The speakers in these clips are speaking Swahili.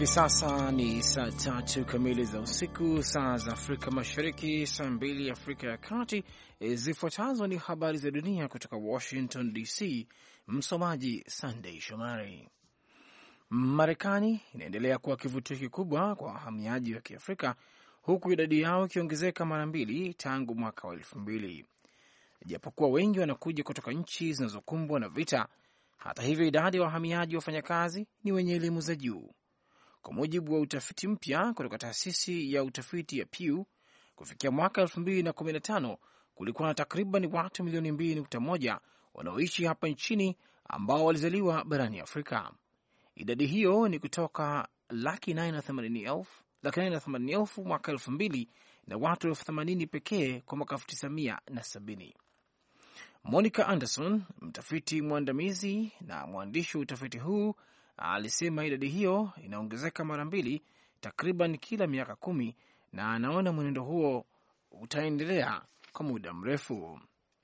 Hivi sasa ni saa 3 kamili za usiku, saa za Afrika Mashariki, saa 2 Afrika ya Kati. Zifuatazo ni habari za dunia kutoka Washington DC. Msomaji Sunday Shomari. Marekani inaendelea kuwa kivutio kikubwa kwa wahamiaji wa Kiafrika, huku idadi yao ikiongezeka mara 2 tangu mwaka wa 2000. Japokuwa wengi wanakuja kutoka nchi zinazokumbwa na vita, hata hivyo idadi ya wahamiaji wafanyakazi ni wenye elimu za juu. Kwa mujibu wa utafiti mpya kutoka taasisi ya utafiti ya Pew, kufikia mwaka 2015 kulikuwa na takriban watu milioni 2.1 wanaoishi hapa nchini ambao walizaliwa barani Afrika. Idadi hiyo ni kutoka 980,000 mwaka 2000 na watu 80,000 pekee kwa mwaka 1970. Monica Anderson, mtafiti mwandamizi na mwandishi wa utafiti huu, alisema idadi hiyo inaongezeka mara 2 takriban kila miaka 10 na anaona mwenendo huo utaendelea kwa muda mrefu.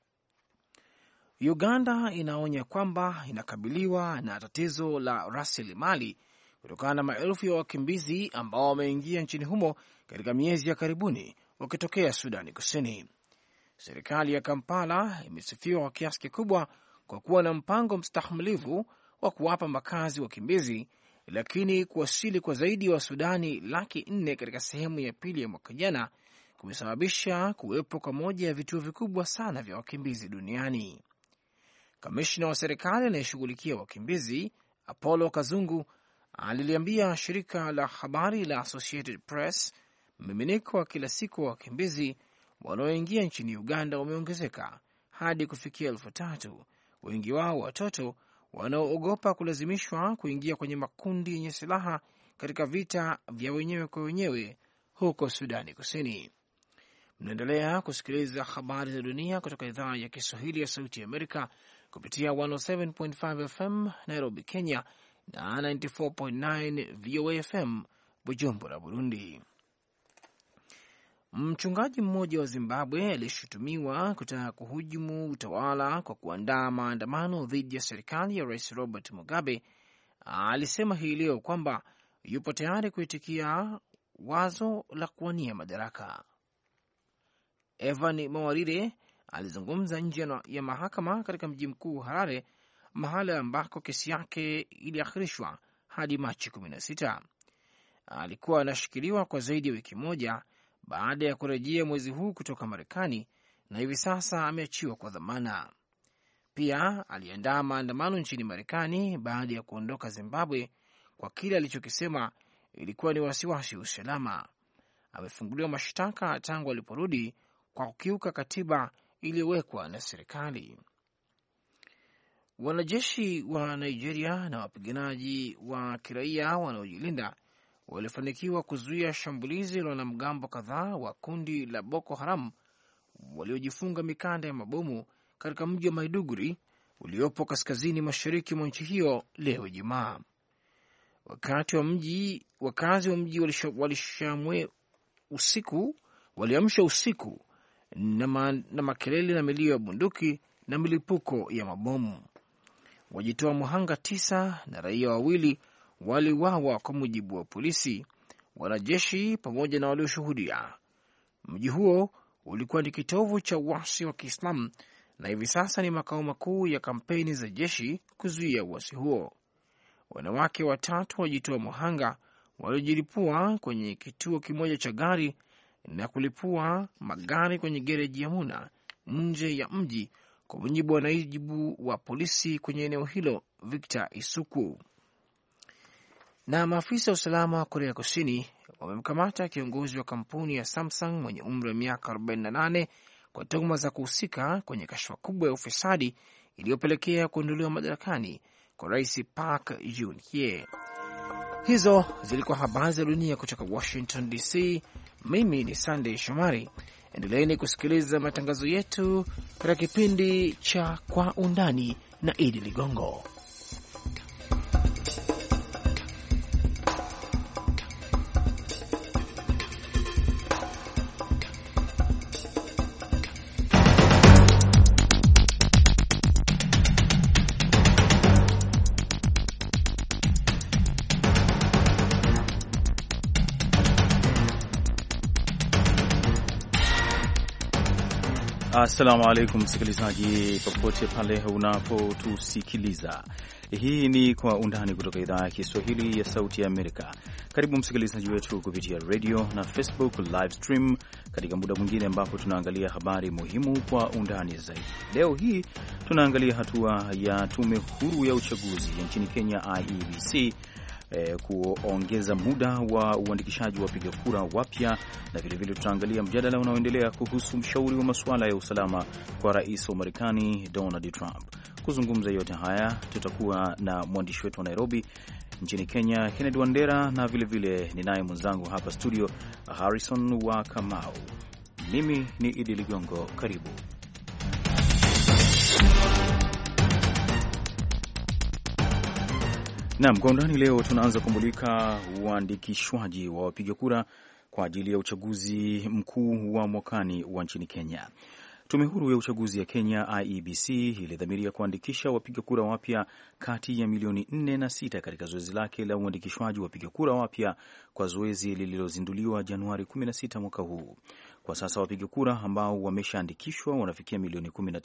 Uganda inaonya kwamba inakabiliwa na tatizo la rasilimali kutokana na maelfu ya wakimbizi ambao wameingia nchini humo katika miezi ya karibuni wakitokea Sudani Kusini. Serikali ya Kampala imesifiwa kwa kiasi kikubwa kwa kuwa na mpango mstahimilivu wa kuwapa makazi wakimbizi, lakini kuwasili kwa zaidi ya Wasudani 400,000 katika sehemu ya pili ya mwaka jana kumesababisha kuwepo kwa moja ya vituo vikubwa sana vya wakimbizi duniani. Kamishna wa serikali anayeshughulikia wakimbizi Apollo Kazungu aliliambia shirika la habari la Associated Press mmiminiko wa kila siku wa wakimbizi wanaoingia nchini Uganda umeongezeka hadi kufikia 3,000, wengi wao watoto wanaoogopa kulazimishwa kuingia kwenye makundi yenye silaha katika vita vya wenyewe kwa wenyewe huko Sudani Kusini. Mnaendelea kusikiliza habari za dunia kutoka idhaa ya Kiswahili ya Sauti ya Amerika kupitia 107.5 FM Nairobi, Kenya na 94.9 VOA FM Bujumbura, Burundi. Mchungaji mmoja wa Zimbabwe alishutumiwa kutaka kuhujumu utawala kwa kuandaa maandamano dhidi ya serikali ya Rais Robert Mugabe alisema hii leo kwamba yupo tayari kuitikia wazo la kuwania madaraka. Evan Mawarire alizungumza nje ya mahakama katika mji mkuu Harare, mahala ambako kesi yake iliahirishwa hadi Machi 16. Alikuwa anashikiliwa kwa zaidi ya wiki moja baada ya kurejea mwezi huu kutoka Marekani na hivi sasa ameachiwa kwa dhamana. Pia aliandaa maandamano nchini Marekani baada ya kuondoka Zimbabwe kwa kile alichokisema ilikuwa ni wasiwasi wa usalama. Amefunguliwa mashtaka tangu aliporudi kwa kukiuka katiba iliyowekwa na serikali. Wanajeshi wa Nigeria na wapiganaji wa kiraia wanaojilinda walifanikiwa kuzuia shambulizi la wanamgambo kadhaa wa kundi la Boko Haram waliojifunga mikanda ya mabomu katika mji wa Maiduguri uliopo kaskazini mashariki mwa nchi hiyo leo Ijumaa. Wakazi wa mji waliamsha usiku na makelele na milio ya bunduki na milipuko ya mabomu. Wajitoa muhanga 9 na raia 2 waliuawa kwa mujibu wa polisi, wanajeshi pamoja na walioshuhudia. Mji huo ulikuwa ni kitovu cha uasi wa Kiislamu na hivi sasa ni makao makuu ya kampeni za jeshi kuzuia uasi huo. Wanawake 3 wajitoa muhanga waliojilipua kwenye kituo kimoja cha gari na kulipua magari kwenye gereji ya Muna nje ya mji, kwa mujibu wa naibu wa polisi kwenye eneo hilo Victor Isuku. Na maafisa wa usalama wa Korea Kusini wamemkamata kiongozi wa kampuni ya Samsung mwenye umri wa miaka 48 kwa tuhuma za kuhusika kwenye kashfa kubwa ya ufisadi iliyopelekea kuondolewa madarakani kwa Rais Park Geun-hye. Hizo zilikuwa habari za dunia kutoka Washington DC. Mimi ni Sunday Shomari. Endeleeni kusikiliza matangazo yetu katika kipindi cha Kwa Undani na Idi Ligongo. Assalamu alaikum msikilizaji popote pale unapotusikiliza. Hii ni Kwa Undani kutoka idhaa ya Kiswahili ya Sauti ya Amerika. Karibu msikilizaji wetu kupitia radio na Facebook live stream katika muda mwingine ambapo tunaangalia habari muhimu kwa undani zaidi. Leo hii tunaangalia hatua ya tume huru ya uchaguzi ya nchini Kenya IEBC kuongeza muda wa uandikishaji wa wapiga kura wapya, na vilevile tutaangalia mjadala unaoendelea kuhusu mshauri wa masuala ya usalama kwa rais wa Marekani Donald Trump. Kuzungumza yote haya tutakuwa na mwandishi wetu wa Nairobi nchini Kenya Kennedy Wandera, na vilevile ninaye mwenzangu hapa studio Harrison wa Kamau. Mimi ni Idi Ligongo, karibu. Naam, kwa undani leo tunaanza kumulika uandikishwaji wa wapiga kura kwa ajili ya uchaguzi mkuu wa mwakani wa nchini Kenya. Tume huru ya uchaguzi ya Kenya IEBC ilidhamiria kuandikisha wapiga kura wapya kati ya milioni 4 na 6 katika zoezi lake la uandikishwaji wa wapiga kura wapya kwa zoezi lililozinduliwa Januari 16 mwaka huu. Kwa sasa wapiga kura ambao wameshaandikishwa wanafikia milioni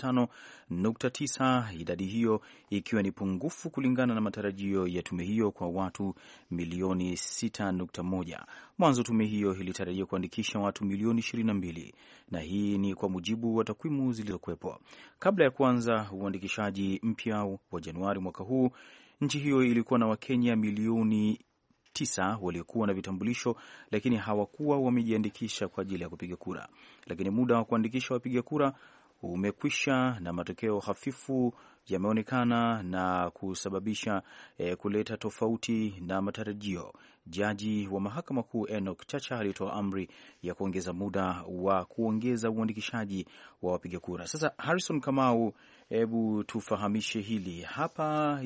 15.9, idadi hiyo ikiwa ni pungufu kulingana na matarajio ya tume hiyo kwa watu milioni 6.1. Mwanzo tume hiyo ilitarajia kuandikisha watu milioni 22, na hii ni kwa mujibu wa takwimu zilizokuwepo. Kabla ya kuanza uandikishaji mpya wa Januari mwaka huu, nchi hiyo ilikuwa na Wakenya milioni 9 waliokuwa na vitambulisho lakini hawakuwa wamejiandikisha kwa ajili ya kupiga kura. Lakini muda wa kuandikisha wapiga kura umekwisha na matokeo hafifu yameonekana na kusababisha kuleta tofauti na matarajio. Jaji wa Mahakama Kuu Enoch Chacha alitoa amri ya kuongeza muda wa kuongeza uandikishaji wa wapiga kura. Sasa Harrison Kamau, hebu tufahamishe hili hapa,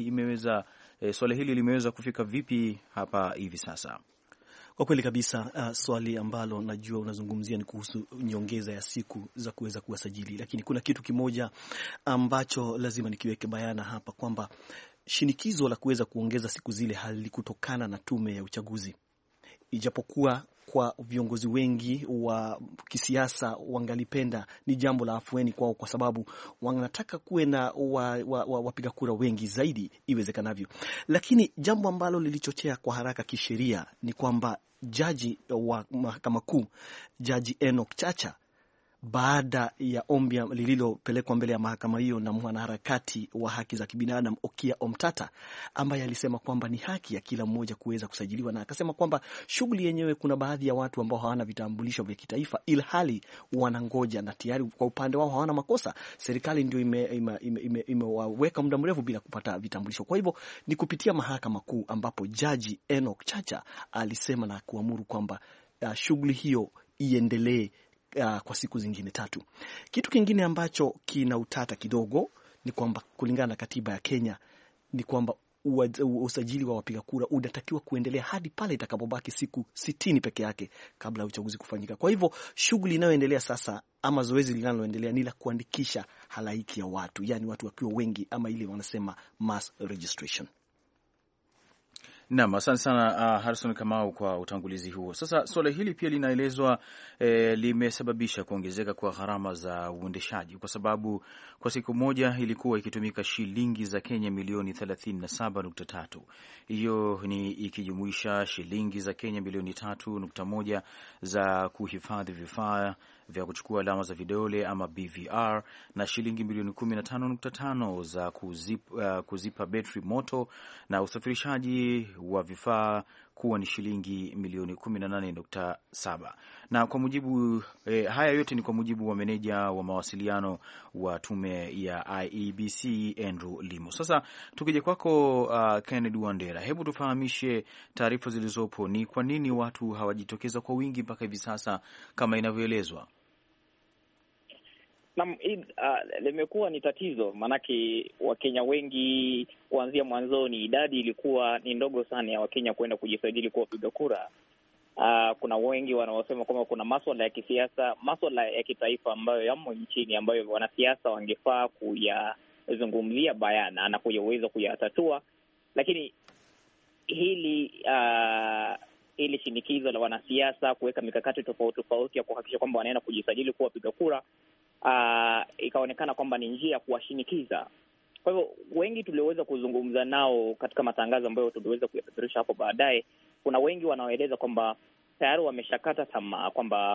swala hili limeweza kufika vipi hapa hivi sasa? Kwa kweli kabisa, swali ambalo najua unazungumzia ni kuhusu nyongeza ya siku za kuweza kuwasajili, lakini kuna kitu kimoja ambacho lazima nikiweke bayana hapa kwamba shinikizo la kuweza kuongeza siku zile halikutokana na tume ya uchaguzi, ijapokuwa kwa viongozi wengi wa kisiasa wangalipenda ni jambo la afueni kwao, kwa sababu wanataka kuwe na wapiga kura wengi zaidi iwezekanavyo. Lakini jambo ambalo lilichochea kwa haraka kisheria ni kwamba jaji wa Mahakama Kuu, Jaji Enoch Chacha, baada ya ombi lililopelekwa mbele ya mahakama hiyo na mwanaharakati wa haki za kibinadamu Okiya Omtata, ambaye alisema kwamba ni haki ya kila mmoja kuweza kusajiliwa, na akasema kwamba shughuli yenyewe, kuna baadhi ya watu ambao hawana vitambulisho vya kitaifa ilhali wanangoja na tayari kwa upande wao hawana makosa, serikali ndio imewaweka muda mrefu bila kupata vitambulisho. Kwa hivyo ni kupitia Mahakama Kuu ambapo Jaji Enoch Chacha alisema na kuamuru kwamba shughuli hiyo iendelee kwa siku zingine 3. Kitu kingine ambacho kina utata kidogo ni kwamba kulingana na katiba ya Kenya ni kwamba usajili wa wapiga kura unatakiwa kuendelea hadi pale itakapobaki siku 60 peke yake kabla ya uchaguzi kufanyika. Kwa hivyo shughuli inayoendelea sasa, ama zoezi linaloendelea, ni la kuandikisha halaiki ya watu, yani watu wakiwa wengi, ama ile wanasema mass registration. Naam, asante sana Harrison Kamau kwa utangulizi huo. Sasa swala hili pia linaelezwa limesababisha kuongezeka kwa gharama za uendeshaji, kwa sababu kwa siku moja ilikuwa ikitumika shilingi za Kenya milioni 37.3. Hiyo ni ikijumuisha shilingi za Kenya milioni 3.1 za kuhifadhi vifaa vya kuchukua alama za vidole ama BVR, na shilingi milioni 15.5 za kuzipa betri moto, na usafirishaji wa vifaa kuwa ni shilingi milioni 18.7. Na kwa mujibu haya yote ni kwa mujibu wa meneja wa mawasiliano wa tume ya IEBC Andrew Limo. Sasa tukija kwako Kennedy Wandera, hebu tufahamishe taarifa zilizopo, ni kwa nini watu hawajitokeza kwa wingi mpaka hivi sasa kama inavyoelezwa? Naam, limekuwa ni tatizo, maanake Wakenya wengi kuanzia mwanzoni idadi ilikuwa ni ndogo sana ya Wakenya kwenda kujisajili kuwa wapiga kura. Kuna wengi wanaosema kwamba kuna masuala ya kisiasa, masuala ya kitaifa ambayo yamo nchini ambayo wanasiasa wangefaa kuyazungumzia bayana na kuyaweza kuyatatua, lakini hili shinikizo la wanasiasa kuweka mikakati tofauti tofauti ya kuhakikisha kwamba wanaenda kujisajili kuwa wapiga kura ikaonekana kwamba ni njia ya kuwashinikiza. Kwa hivyo wengi tulioweza kuzungumza nao katika matangazo ambayo tuliweza kuyapeperusha hapo baadaye, kuna wengi wanaoeleza kwamba tayari wameshakata tamaa, kwamba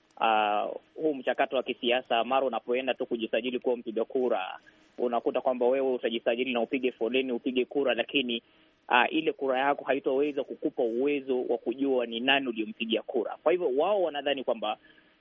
huu mchakato wa kisiasa, mara unapoenda tu kujisajili kuwa mpiga kura, unakuta kwamba wewe utajisajili na upige foleni, upige kura, lakini ile kura yako haitoweza kukupa uwezo wa kujua ni nani uliyompigia kura. Kwa hivyo wao wanadhani kwamba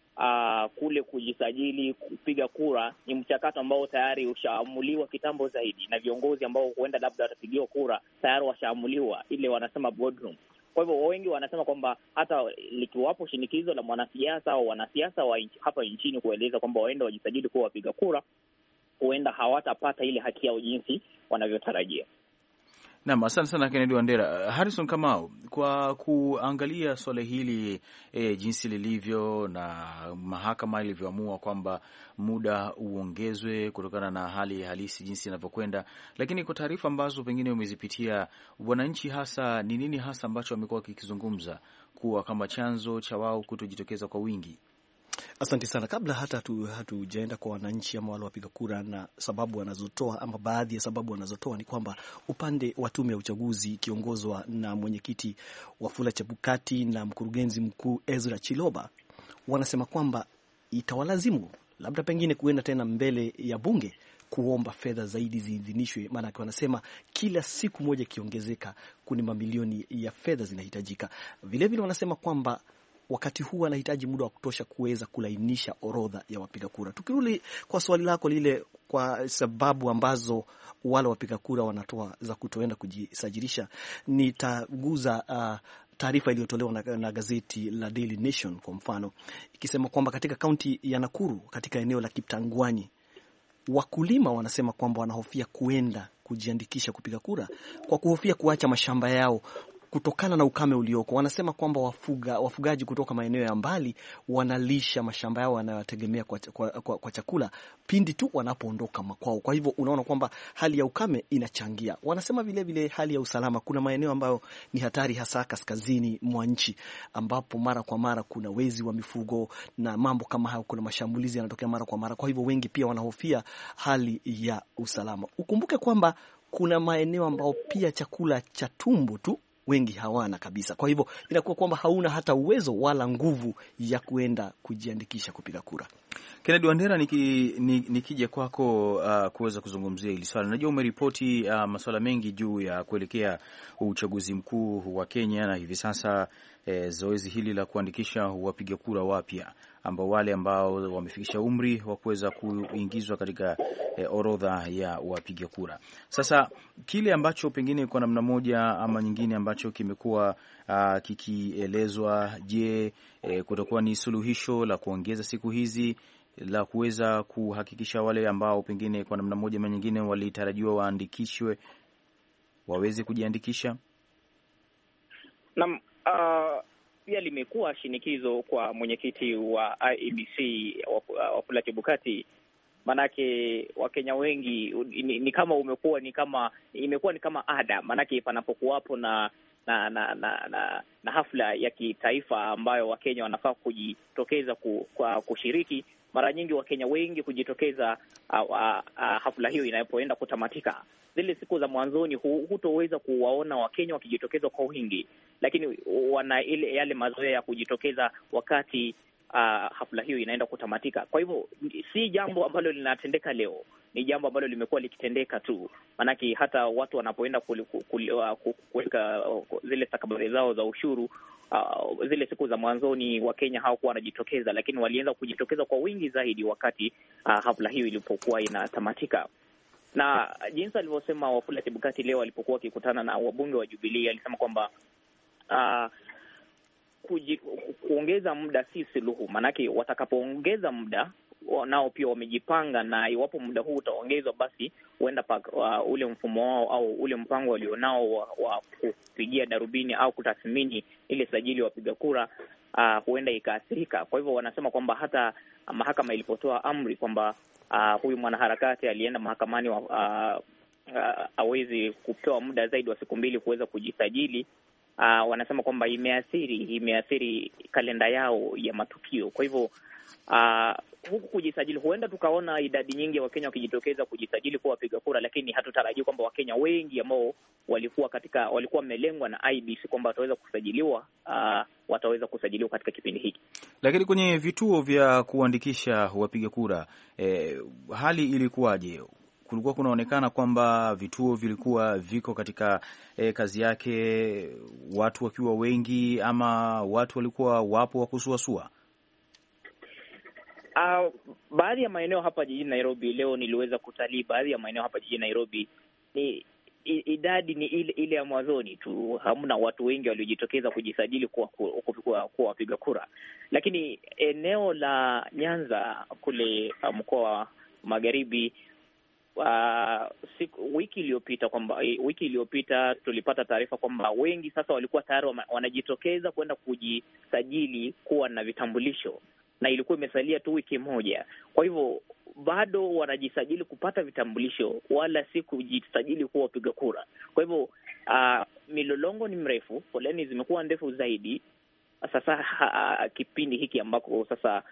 kule kujisajili kupiga kura ni mchakato ambao tayari ushaamuliwa kitambo zaidi, na viongozi ambao huenda labda watapigiwa kura tayari washaamuliwa, ile wanasema boardroom. Kwa hivyo wengi wanasema kwamba hata likiwapo shinikizo la mwanasiasa au wanasiasa wa hapa nchini kueleza kwamba waenda wajisajili kuwa wapiga kura, huenda hawatapata ile haki yao jinsi wanavyotarajia. Naam, asante sana Kennedy Wandera. Harrison Kamau, kwa kuangalia swala hili jinsi lilivyo na mahakama ilivyoamua kwamba muda uongezwe kutokana na hali halisi jinsi inavyokwenda, lakini kwa taarifa ambazo pengine umezipitia, wananchi hasa ni nini hasa ambacho wamekuwa wakikizungumza kuwa kama chanzo cha wao kutojitokeza kwa wingi? Asante sana. Kabla hata hatujaenda kwa wananchi ama wale wapiga kura na sababu wanazotoa ama baadhi ya sababu wanazotoa, ni kwamba upande wa tume ya uchaguzi ikiongozwa na mwenyekiti Wafula Chebukati na mkurugenzi mkuu Ezra Chiloba wanasema kwamba itawalazimu labda pengine kuenda tena mbele ya bunge kuomba fedha zaidi ziidhinishwe, maana wanasema kila siku moja ikiongezeka kuna mamilioni ya fedha zinahitajika. Vilevile wanasema kwamba wakati huu anahitaji muda wa kutosha kuweza kulainisha orodha ya wapiga kura. Tukirudi kwa swali lako lile, kwa sababu ambazo wale wapiga kura wanatoa za kutoenda kujisajilisha, nitaguza taarifa iliyotolewa na gazeti la Daily Nation kwa mfano, ikisema kwamba katika kaunti ya Nakuru katika eneo la Kiptangwanyi, wakulima wanasema kwamba wanahofia kuenda kujiandikisha kupiga kura kwa kuhofia kuacha mashamba yao kutokana na ukame ulioko. Wanasema kwamba wafugaji kutoka maeneo ya mbali wanalisha mashamba yao wanayotegemea kwa chakula pindi tu wanapoondoka makwao. Kwa hivyo unaona kwamba hali ya ukame inachangia. Wanasema vile vile hali ya usalama, kuna maeneo ambayo ni hatari, hasa kaskazini mwa nchi ambapo mara kwa mara kuna wezi wa mifugo na mambo kama hayo, kuna mashambulizi yanatokea mara kwa mara. Kwa hivyo wengi pia wanahofia hali ya usalama. Ukumbuke kwamba kuna maeneo ambao pia chakula cha tumbo tu wengi hawana kabisa. Kwa hivyo inakuwa kwamba hauna hata uwezo wala nguvu ya kuenda kujiandikisha kupiga kura. Kennedy Wandera, nikija kwako kuweza kuzungumzia hili swala. Najua umeripoti masuala mengi juu ya kuelekea uchaguzi mkuu wa Kenya, na hivi sasa zoezi hili la kuandikisha wapiga kura wapya ambao wale ambao wamefikisha umri wa kuweza kuingizwa katika orodha ya wapiga kura. Sasa kile ambacho pengine kwa namna moja ama nyingine ambacho kimekuwa kikielezwa, je, kutakuwa ni suluhisho la kuongeza siku hizi la kuweza kuhakikisha wale ambao pengine kwa namna moja ama nyingine walitarajiwa waandikishwe waweze kujiandikisha? Naam, pia limekuwa shinikizo kwa mwenyekiti wa IEBC Wafula Chebukati, manake Wakenya wengi imekuwa ni kama ada, manake panapokuwapo na hafla ya kitaifa ambayo Wakenya wanafaa kujitokeza kwa kushiriki, mara nyingi Wakenya wengi kujitokeza hafla hiyo inapoenda kutamatika. Zile siku za mwanzoni hutoweza kuwaona Wakenya wakijitokeza kwa wingi, lakini wana yale mazoea ya kujitokeza wakati hafla hiyo inaenda kutamatika. Kwa hivyo si jambo ambalo linatendeka leo, ni jambo ambalo limekuwa likitendeka tu, maanake hata watu wanapoenda kuweka zile stakabadhi zao za ushuru, zile siku za mwanzoni Wakenya hawakuwa wanajitokeza, lakini walianza kujitokeza kwa wingi zaidi wakati hafla hiyo ilipokuwa inatamatika. Na jinsi alivyosema Wafula Chebukati leo alipokuwa akikutana na wabunge wa Jubilee, alisema kwamba kuongeza muda si suluhu, maanake watakapoongeza muda nao pia wamejipanga, na iwapo muda huu utaongezwa, basi huenda ule mfumo wao au ule mpango walionao wa kupigia darubini au kutathmini ile sajili ya wapiga kura huenda ikaathirika. Kwa hivyo wanasema kwamba hata mahakama ilipotoa amri kwamba huyu mwanaharakati alienda mahakamani hawezi kupewa muda zaidi wa siku 2 kuweza kujisajili, wanasema kwamba imeathiri kalenda yao ya matukio. Kwa hivyo huku kujisajili, huenda tukaona idadi nyingi ya Wakenya wakijitokeza kujisajili kuwa wapiga kura, lakini hatutarajii kwamba Wakenya wengi ambao walikuwa wamelengwa na IEBC kwamba wataweza kusajiliwa, wataweza kusajiliwa katika kipindi hiki. Lakini kwenye vituo vya kuandikisha wapiga kura, hali ilikuwaje? Kulikuwa kunaonekana kwamba vituo vilikuwa viko katika kazi yake, watu wakiwa wengi, ama watu walikuwa wapo wa kusuasua? Baadhi ya maeneo hapa jijini Nairobi, leo niliweza kutalii baadhi ya maeneo hapa jijini Nairobi, ni idadi ni ile ya mwanzoni tu, hamna watu wengi waliojitokeza kujisajili kuwa wapiga kura. Lakini eneo la Nyanza kule mkoa wa Magharibi, wiki iliyopita tulipata taarifa kwamba wengi sasa walikuwa tayari wanajitokeza kwenda kujisajili kuwa na vitambulisho, na ilikuwa imesalia tu wiki moja. Kwa hivyo bado wanajisajili kupata vitambulisho, wala si kujisajili kuwa wapiga kura. Kwa hivyo milolongo ni mrefu, foleni zimekuwa ndefu zaidi. Sasa kipindi hiki ambako sasa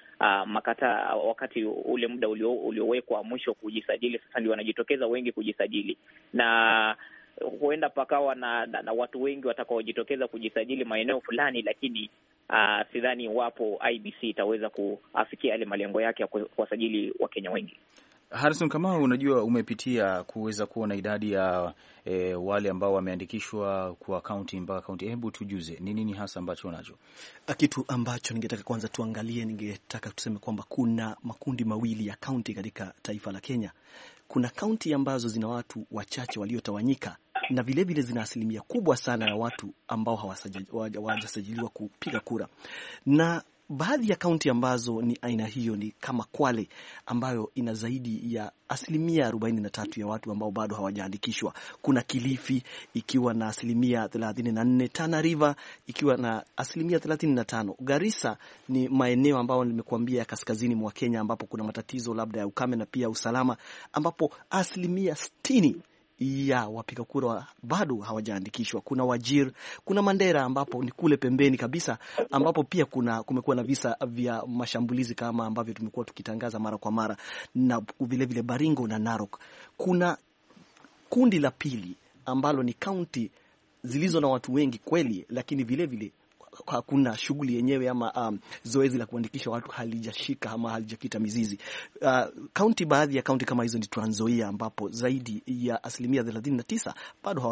wakati ule muda uliowekwa mwisho kujisajili, sasa ndio wanajitokeza wengi kujisajili, na huenda pakawa na watu wengi watakaojitokeza kujisajili maeneo fulani, lakini sidhani iwapo IEBC itaweza kuafikia yale malengo yake ya kuwasajili Wakenya wengi. Harrison Kamau, unajua umepitia kuweza kuona idadi ya wale ambao wameandikishwa kwa kaunti mpaka kaunti. Hebu tujuze ni nini hasa ambacho unacho? Kitu ambacho ningetaka kwanza tuangalie, ningetaka tuseme kwamba kuna makundi mawili ya kaunti katika taifa la Kenya. Kuna kaunti ambazo zina watu wachache waliotawanyika, na vilevile zina asilimia kubwa sana ya watu ambao hawajasajiliwa kupiga kura. Na baadhi ya kaunti ambazo ni aina hiyo ni kama Kwale, ambayo ina zaidi ya asilimia 43 ya watu ambao bado hawajaandikishwa. Kuna Kilifi ikiwa na asilimia 34, Tana River ikiwa na asilimia 35. Garissa ni maeneo ambayo nimekuambia ya kaskazini mwa Kenya, ambapo kuna matatizo labda ya ukame na pia usalama, ambapo asilimia 60 ya wapiga kura bado hawajaandikishwa. Kuna Wajir, kuna Mandera ambapo ni kule pembeni kabisa, ambapo pia kumekuwa na visa vya mashambulizi kama ambavyo tumekuwa tukitangaza mara kwa mara, na vile vile Baringo na Narok. Kuna kundi la pili ambalo ni kaunti zilizo na watu wengi kweli, lakini vile vile hakuna shughuli yenyewe ama zoezi la kuandikisha watu halijashika ama halijakita mizizi. Baadhi ya kaunti kama hizo ni Trans Nzoia, ambapo zaidi ya asilimia 39 bado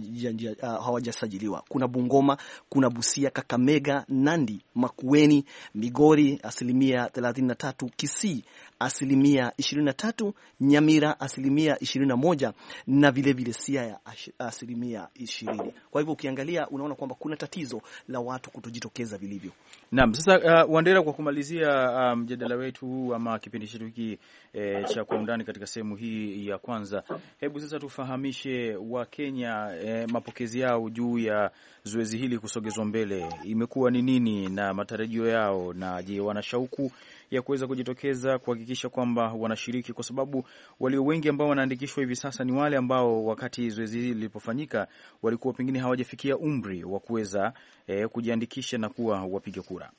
hawajasajiliwa. Kuna Bungoma, kuna Busia, Kakamega, Nandi, Makueni, Migori asilimia 33, Kisii asilimia 23, Nyamira asilimia 21, na vile vile Siaya asilimia 20. Kwa hivyo ukiangalia unaona kwamba kuna tatizo la watu kutojitokeza vilivyo. Naam, sasa Wandera, kwa kumalizia mjadala wetu huu ama kipindi chetu hiki cha Kwa Undani katika sehemu hii ya kwanza, hebu sasa tufahamishe Wakenya mapokezi yao juu ya zoezi hili kusogezwa mbele imekuwa ni nini na matarajio yao, na je, wana shauku ya kuweza kujitokeza kuhakikisha kwamba wanashiriki, kwa sababu walio wengi ambao wanaandikishwa hivi sasa ni wale ambao wakati zoezi hili lilipofanyika walikuwa pengine hawajafikia umri wa kuweza kujiandikisha na kuwa wapiga kura.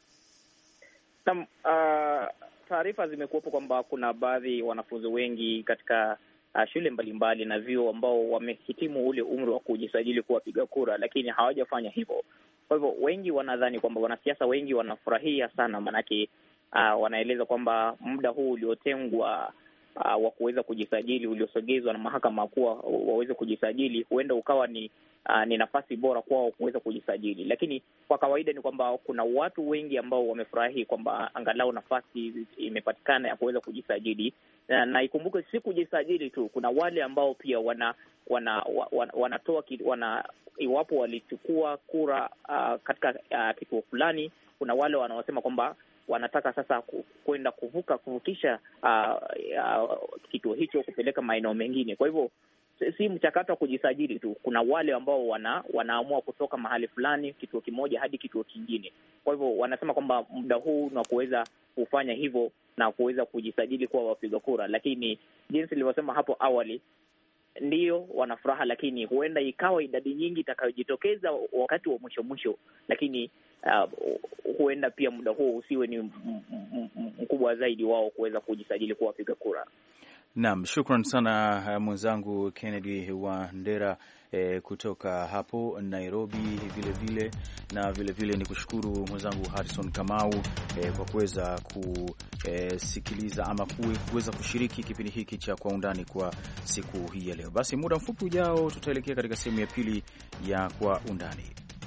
Taarifa zimekuwepo kwamba kuna baadhi wanafunzi wengi katika shule mbalimbali na vyuo ambao wamehitimu ule umri wa kujisajili kuwa wapiga kura, lakini hawajafanya hivyo. Kwa hivyo wengi wanadhani kwamba, wanasiasa wengi wanafurahia sana, manake wanaeleza kwamba muda huu uliotengwa wa kuweza kujisajili, uliosogezwa na mahakama kuwa waweze kujisajili, huenda ukawa ni nafasi bora kwao kuweza kujisajili. Lakini kwa kawaida ni kwamba kuna watu wengi ambao wamefurahi kwamba angalau nafasi imepatikana ya kuweza kujisajili, na ikumbuke si kujisajili tu, kuna wale ambao pia wanatoa iwapo walichukua kura katika kituo fulani, kuna wale wanaosema kwamba wanataka sasa kwenda kuvukisha kituo hicho kupeleka maeneo mengine. Kwa hivyo si mchakato wa kujisajili tu, kuna wale ambao wanaamua kutoka mahali fulani, kituo kimoja hadi kituo kingine. Kwa hivyo wanasema kwamba muda huu na kuweza kufanya hivyo na kuweza kujisajili kuwa wapiga kura. Lakini jinsi nilivyosema hapo awali, ndio wanafuraha, lakini huenda ikawa idadi nyingi itakayojitokeza wakati wa mwisho, lakini huenda pia muda huo usiwe ni mkubwa zaidi wao kuweza kujisajili kuwa wapiga kura. Naam, shukran sana mwenzangu Kennedy Wandera kutoka hapo Nairobi vile vile ni kushukuru mwenzangu Harrison Kamau kwa kuweza kusikiliza ama kuweza kushiriki kipindi hiki cha Kwa Undani kwa siku hii ya leo. Basi muda mfupi ujao tutaelekea katika sehemu ya pili ya Kwa Undani.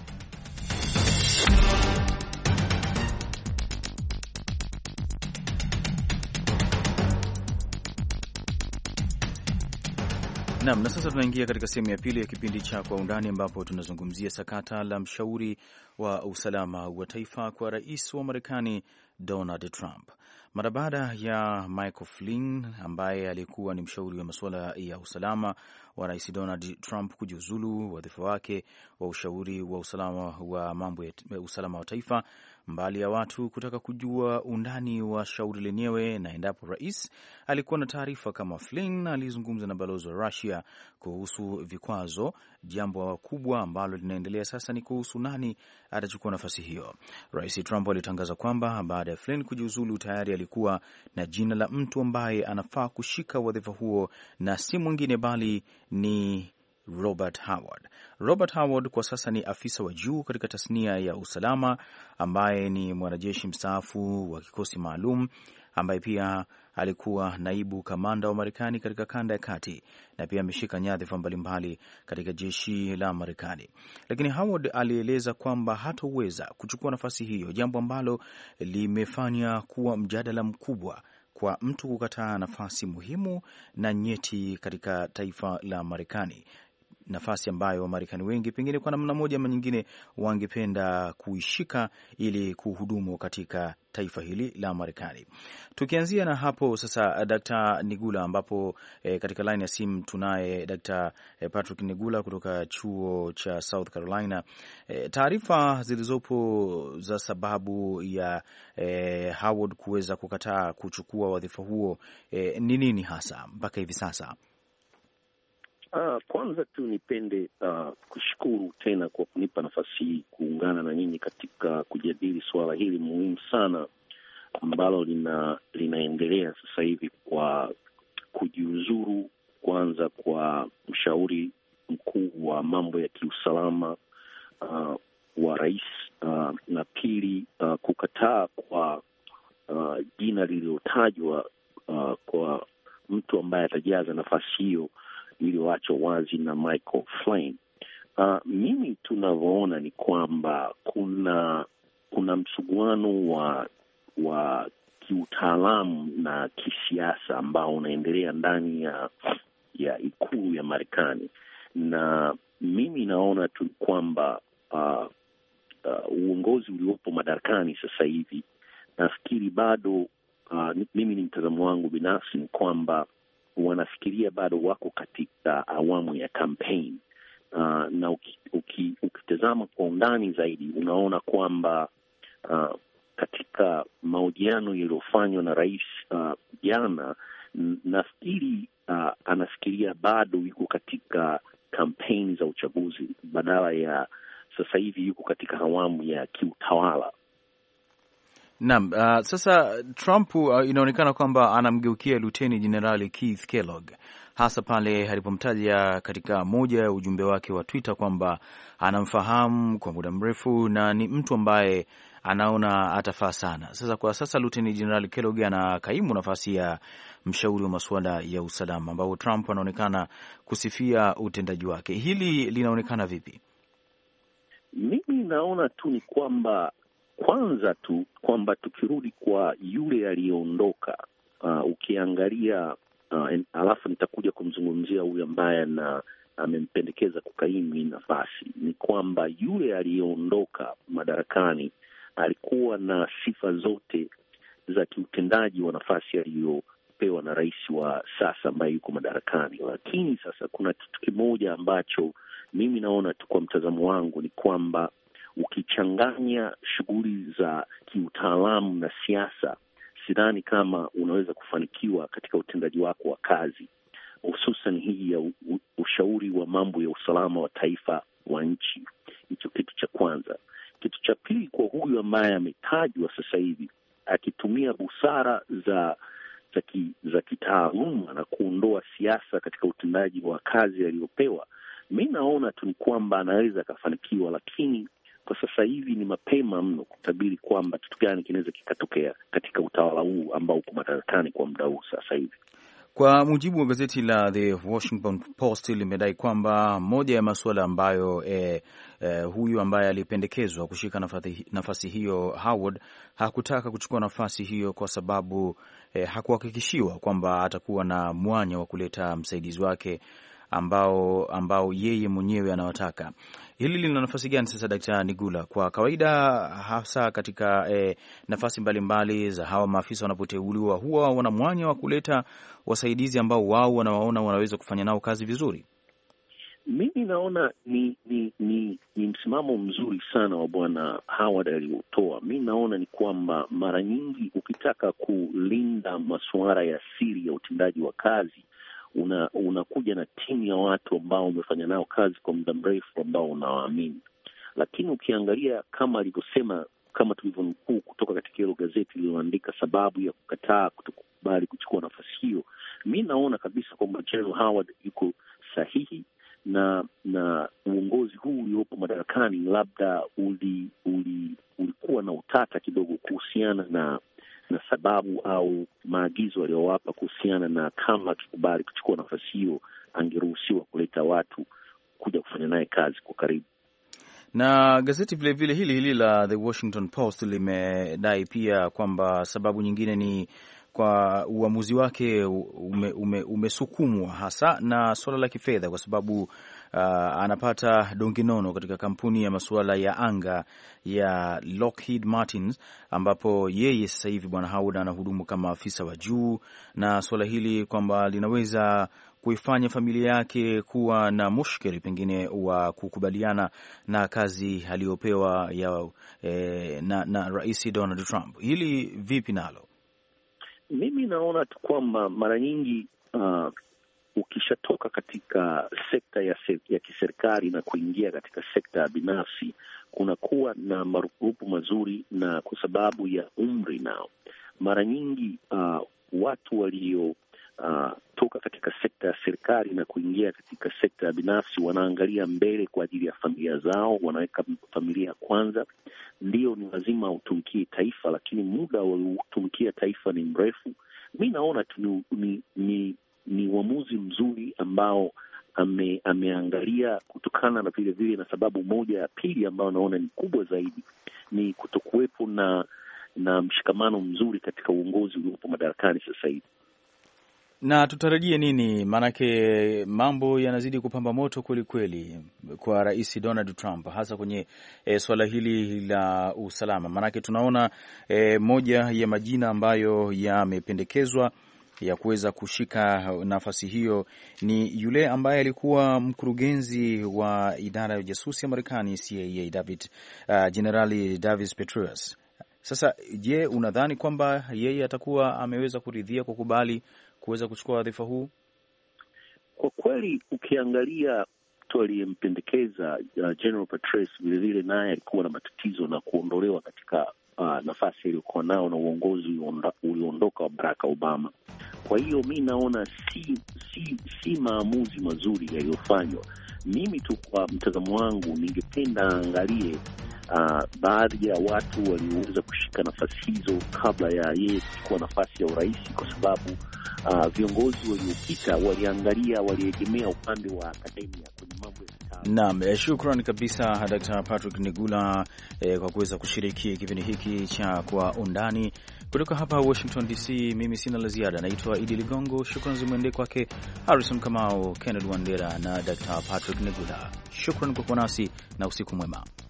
Naam, na sasa tunaingia katika sehemu ya pili ya kipindi cha Kwa Undani ambapo tunazungumzia sakata la mshauri wa usalama wa taifa kwa rais wa Marekani Donald Trump. Mara baada ya Michael Flynn ambaye alikuwa ni mshauri wa masuala ya usalama wa rais Donald Trump kujiuzulu wadhifa wake wa ushauri wa usalama wa mambo ya usalama wa taifa, mbali ya watu kutaka kujua undani wa shauri lenyewe na endapo rais alikuwa na taarifa kama Flynn alizungumza na balozi wa Russia kuhusu vikwazo, jambo kubwa ambalo linaendelea sasa ni kuhusu nani atachukua nafasi hiyo. Rais Trump alitangaza kwamba baada ya Flynn kujiuzulu tayari alikuwa na jina la mtu ambaye anafaa kushika wadhifa huo na si mwingine bali ni Robert Howard. Robert Howard kwa sasa ni afisa wa juu katika tasnia ya usalama ambaye ni mwanajeshi mstaafu wa kikosi maalum ambaye pia alikuwa naibu kamanda wa Marekani katika kanda ya kati na pia ameshika nyadhifa mbalimbali katika jeshi la Marekani. Lakini Howard alieleza kwamba hataweza kuchukua nafasi hiyo, jambo ambalo limefanya kuwa mjadala mkubwa kwa mtu kukataa nafasi muhimu na nyeti katika taifa la Marekani, nafasi ambayo Wamarekani wengi pengine kwa namna moja ama nyingine wangependa kuishika ili kuhudumu katika taifa hili la Marekani. Tukianzia na hapo sasa, Dr. Nigula, ambapo katika line ya simu tunaye Dr. Patrick Nigula kutoka chuo cha South Carolina. Taarifa zilizopo za sababu ya Howard kuweza kukataa kuchukua wadhifa huo ni nini hasa mpaka hivi sasa? Kwanza tu nipende kushukuru tena kwa kunipa nafasi hii kuungana na nyinyi katika kujadili suala hili muhimu sana ambalo linaendelea sasa hivi kwa kujiuzuru kwanza kwa mshauri mkuu wa mambo ya kiusalama wa rais, na pili kukataa kwa jina lililotajwa kwa mtu ambaye atajaza nafasi hiyo iliyoachwa wazi na Michael Flynn. Mimi tunavyoona ni kwamba kuna msuguano wa kiutaalamu na kisiasa ambao unaendelea ndani ya ikulu ya Marekani, na mimi naona tu kwamba uongozi uliopo madarakani sasa hivi, nafikiri bado mimi ni mtazamo wangu binafsi ni kwamba wanafikiria bado wako katika awamu ya campaign, na ukitazama kwa undani zaidi unaona kwamba katika mahojiano yaliyofanywa na rais jana, nafikiri anafikiria bado yuko katika campaign za uchaguzi badala ya sasa hivi yuko katika awamu ya kiutawala. Naam, sasa Trump inaonekana kwamba anamgeukia Luteni Jenerali Keith Kellogg, hasa pale alipomtaja katika moja ya ujumbe wake wa Twitter kwamba anamfahamu kwa muda mrefu na ni mtu ambaye anaona atafaa sana. Sasa kwa sasa Luteni Jenerali Kellogg anakaimu nafasi ya mshauri wa masuala ya usalama ambao Trump anaonekana kusifia utendaji wake. Hili linaonekana vipi? Mimi naona tu ni kwamba kwanza tu kwamba tukirudi kwa yule aliyeondoka, ukiangalia alafu nitakuja kumzungumzia huyu ambaye amempendekeza kukaimu hii nafasi, ni kwamba yule aliyeondoka madarakani alikuwa na sifa zote za kiutendaji wa nafasi aliyopewa na rais wa sasa ambaye yuko madarakani. Lakini sasa kuna kitu kimoja ambacho mimi naona tu kwa mtazamo wangu ni kwamba ukichanganya shughuli za kiutaalamu na siasa, sidhani kama unaweza kufanikiwa katika utendaji wako wa kazi, hususan hii ya ushauri wa mambo ya usalama wa taifa wa nchi. Hicho kitu cha kwanza. kitu cha pili, kwa huyu ambaye ametajwa sasa hivi akitumia busara za kitaaluma na kuondoa siasa katika utendaji wa kazi aliyopewa, mi naona tu ni kwamba anaweza akafanikiwa, lakini kwa sasa hivi ni mapema mno kutabiri kwamba kitu gani kinaweza kikatokea katika utawala huu ambao uko madarakani kwa muda huu sasa hivi. Kwa mujibu wa gazeti la The Washington Post limedai kwamba moja ya masuala ambayo huyu ambaye alipendekezwa kushika nafasi hiyo Howard hakutaka kuchukua nafasi hiyo kwa sababu hakuhakikishiwa kwamba atakuwa na mwanya wa kuleta msaidizi wake ambao yeye mwenyewe anawataka. Hili lina nafasi gani sasa, Dkt. Nigula? Kwa kawaida hasa katika nafasi mbalimbali za hawa maafisa wanapoteuliwa, huwa wana mwanya wa kuleta wasaidizi ambao wao wanawaona wanaweza kufanya nao kazi vizuri. Mimi naona ni msimamo mzuri sana wa Bwana Howard aliotoa. Mi naona ni kwamba mara nyingi ukitaka kulinda masuala ya siri ya utendaji wa kazi, unakuja na timu ya watu ambao umefanya nao kazi kwa muda mrefu ambao unawaamini. Lakini ukiangalia kama alivyosema, kama tulivyonukuu kutoka katika hilo gazeti lililoandika sababu ya kukataa kutokubali kuchukua nafasi hiyo, mi naona kabisa kwamba General Howard yuko sahihi na uongozi huu uliopo madarakani labda ulikuwa na utata kidogo kuhusiana na sababu au maagizo aliyowapa kuhusiana na kama akikubali kuchukua nafasi hiyo angeruhusiwa kuleta watu kuja kufanya naye kazi kwa karibu. Na gazeti vile hili la The Washington Post limedai pia kwamba sababu nyingine ni kwa uamuzi wake umesukumwa hasa na suala la kifedha, kwa sababu anapata donge nono katika kampuni ya masuala ya anga ya Lockheed Martin, ambapo yeye sasa hivi Bwana Howard anahudumu kama afisa wa juu, na suala hili kwamba linaweza kuifanya familia yake kuwa na mushkeli pengine wa kukubaliana na kazi aliyopewa na Rais Donald Trump. Hili vipi nalo? Mimi naona tu kwamba mara nyingi ukishatoka katika sekta ya kiserikali na kuingia katika sekta ya binafsi, kunakuwa na marupurupu mazuri, na kwa sababu ya umri nao mara nyingi watu walio toka katika sekta ya serikali na kuingia katika sekta ya binafsi wanaangalia mbele kwa ajili ya familia zao, wanaweka familia kwanza. Ndio, ni lazima utumikie taifa, lakini muda wa kutumikia taifa ni mrefu. Mi naona tu ni uamuzi mzuri ambao ameangalia, kutokana na vile na sababu moja ya pili ambayo naona ni kubwa zaidi ni kutokuwepo na mshikamano mzuri katika uongozi uliopo madarakani sasa hivi. Na tutarajie nini? Maanake mambo yanazidi kupamba moto kweli kwa Rais Donald Trump, hasa kwenye swala hili la usalama. Maanake tunaona moja ya majina ambayo yamependekezwa ya kuweza kushika nafasi hiyo ni yule ambaye alikuwa mkurugenzi wa idara ya ujasusi ya Marekani CIA, Generali Davis Petraeus. Sasa je, unadhani kwamba yeye atakuwa ameweza kuridhia kukubali kuweza kuchukua wadhifa huu? Kwa kweli ukiangalia mtu aliyempendekeza General Petraeus vilevile naye alikuwa na matatizo na kuondolewa katika nafasi aliyokuwa nao na uongozi ulioondoka wa Barack Obama. Kwa hiyo mi naona si maamuzi mazuri yaliyofanywa. Mimi tu kwa mtazamo wangu ningependa angalie baadhi ya watu walioweza kushika nafasi hizo kabla ya yeye kuchukua nafasi ya urais, kwa sababu viongozi waliopita waliegemea upande wa akademia kwenye mambo ya kitaalamu. Naam, shukran kabisa Dr. Patrick Nigula kwa kuweza kushiriki kipindi hiki cha Kwa Undani kutoka hapa Washington DC. Mimi sina la ziada, naitwa Idi Ligongo. Shukran zimwendee kwake Harrison Kamau, Kenneth Wandera na Dr. Patrick Nigula. Shukran kwa kuwa nasi na usiku mwema.